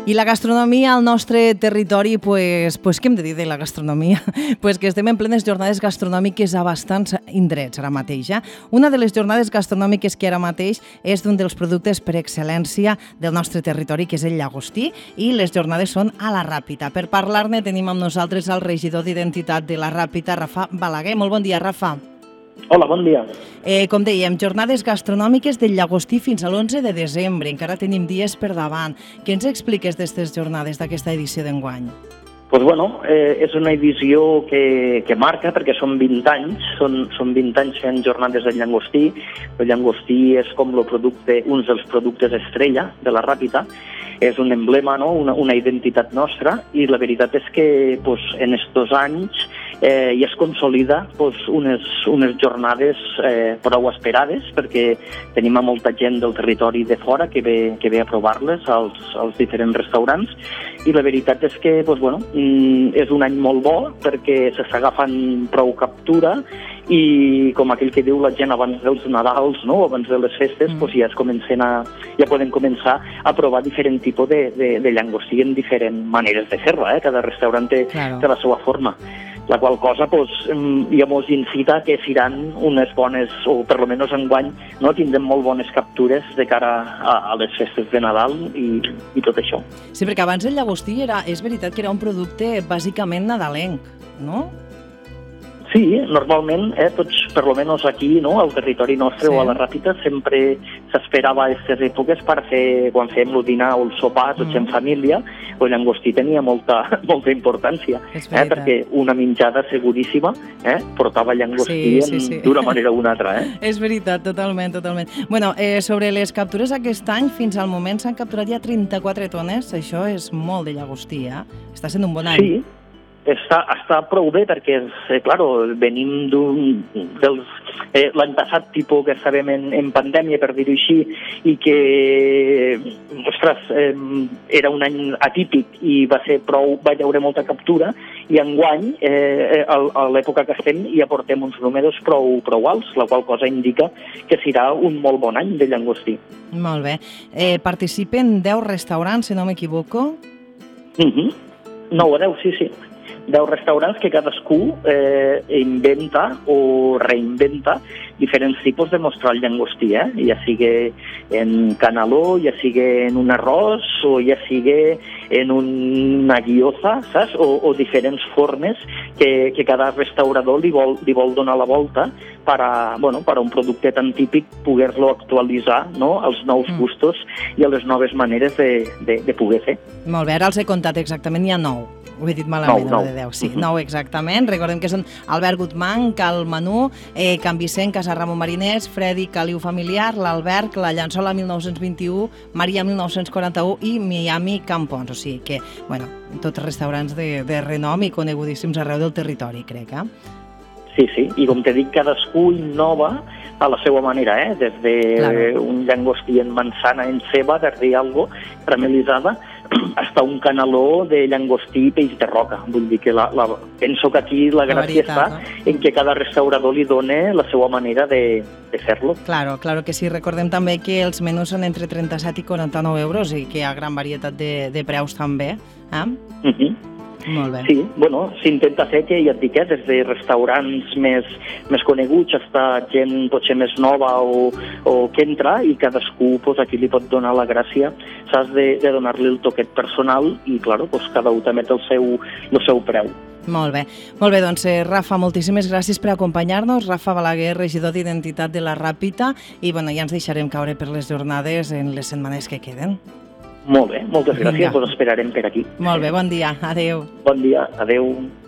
I la gastronomia al nostre territori, pues què hem de dir de la gastronomia? Pues que estem en plenes jornades gastronòmiques a bastants indrets ara mateix. Una de les jornades gastronòmiques que ara mateix és d'un dels productes per excel·lència del nostre territori, que és el llagostí, i les jornades són a la Ràpita. Per parlar-ne tenim amb nosaltres el regidor d'Identitat de la Ràpita, Rafa Balaguer. Molt bon dia, Rafa. Hola, bon dia. Com dèiem, jornades gastronòmiques del llagostí fins a l'11 de desembre. Encara tenim dies per davant. Què ens expliques d'aquestes jornades, d'aquesta edició d'enguany? Pues bueno, és una edició que marca, perquè són 20 anys, són 20 anys fent jornades del llagostí. El llagostí és com un dels productes estrella de la Ràpita. És un emblema, no? Una identitat nostra, i la veritat és que en estos anys ja es consolida unes jornades prou esperades, perquè tenim molta gent del territori de fora que ve a provar-les als diferents restaurants, i la veritat és que és un any molt bo perquè s'està agafant prou captura, i com aquell que diu la gent abans dels Nadals, no? Abans de les festes, ja poden començar a provar diferent tipus de llagostí en diferents maneres de fer-la. Cada restaurant té la seva forma. La qual cosa ja mos incita que seran unes bones, o per lo menos enguany tindrem molt bones captures de cara a les festes de Nadal i tot això. Sí, perquè abans el llagostí és veritat que era un producte bàsicament nadalenc, no? Sí, normalment, tots, per lo menos aquí, al territori nostre o a la Ràpita, sempre s'esperava a aquestes èpoques per fer, quan fèiem el dinar o el sopar, tots en família, el llagostí tenia molta importància, perquè una menjada seguríssima portava llagostí d'una manera o una altra. És veritat, totalment. Bueno, sobre les captures aquest any, fins al moment s'han capturat ja 34 tones, això és molt de llagostí, està sent un bon any. Sí. Està prou bé perquè, clar, venim l'any passat, tipus que estàvem en pandèmia, per dir-ho així, i que, era un any atípic i va llaure molta captura, i enguany, a l'època que estem, ja portem uns números prou alts, la qual cosa indica que serà un molt bon any de llagostí. Molt bé. Participen 10 restaurants, si no m'equivoco? 9 o 10, sí. 10 restaurants que cadascú inventa o reinventa diferents tipus de mostrar el llagostí, ja sigui en canaló, ja sigui en un arròs, o ja sigui en una guioza, saps? O diferents formes que cada restaurador li vol donar la volta per a un producte tan típic poder-lo actualitzar als nous gustos i a les noves maneres de poder fer. Molt bé, ara els he comptat exactament, hi ha 9. Ho he dit malament, no de 10. Sí, 9 exactament. Recordem que són Albert Gutmann, Cal Menú, Can Vicent, Casa Ramon Mariners, Freddy, Caliu Familiar, l'Alberg, la Llençola 1921, Maria 1941 i Miami Campons. O sigui que, tots restaurants de renom i conegudíssims arreu del territori, crec, Sí, i com t'he dit, cadascú innova a la seva manera, des d'un llagostí en manzana, en ceba, per dir alguna cosa, caramelitzada, hasta un canaló de llagostí i peix de roca. Vull dir que penso que aquí la gràcia està en que cada restaurador li dona la seva manera de fer-lo. Claro que sí. Recordem també que els menús són entre 37 i 49 euros i que hi ha gran varietat de preus també. Molt bé. Sí, s'intenta fer que, ja et dic, des de restaurants més coneguts fins a gent potser més nova o que entra, i cadascú aquí li pot donar la gràcia, saps, de donar-li el toquet personal, i clar, cada un també té el seu preu. Molt bé, doncs Rafa, moltíssimes gràcies per acompanyar-nos. Rafa Balaguer, regidor d'Identitat de la Ràpita, i ja ens deixarem caure per les jornades en les setmanes que queden. Molt bé, moltes gràcies, esperarem per aquí. Molt bé, bon dia, adeu. Bon dia, adeu.